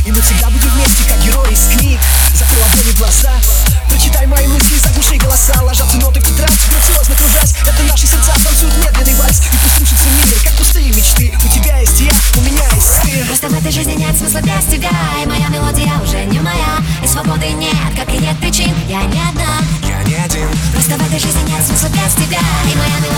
И мы всегда будем вместе, как герои из книг. Закрой ладони глаза, прочитай мои мысли, заглуши голоса. Ложатся ноты в тетрадь, грациозно кружась. Это наши сердца танцуют медленный вальс. И пусть рушится мир, как пустые мечты. У тебя есть я, у меня есть ты. Просто в этой жизни нет смысла без тебя. И моя мелодия уже не моя. И свободы нет, как и нет причин. Я не одна, я не один. просто в этой жизни нет смысла без тебя. И моя мелодия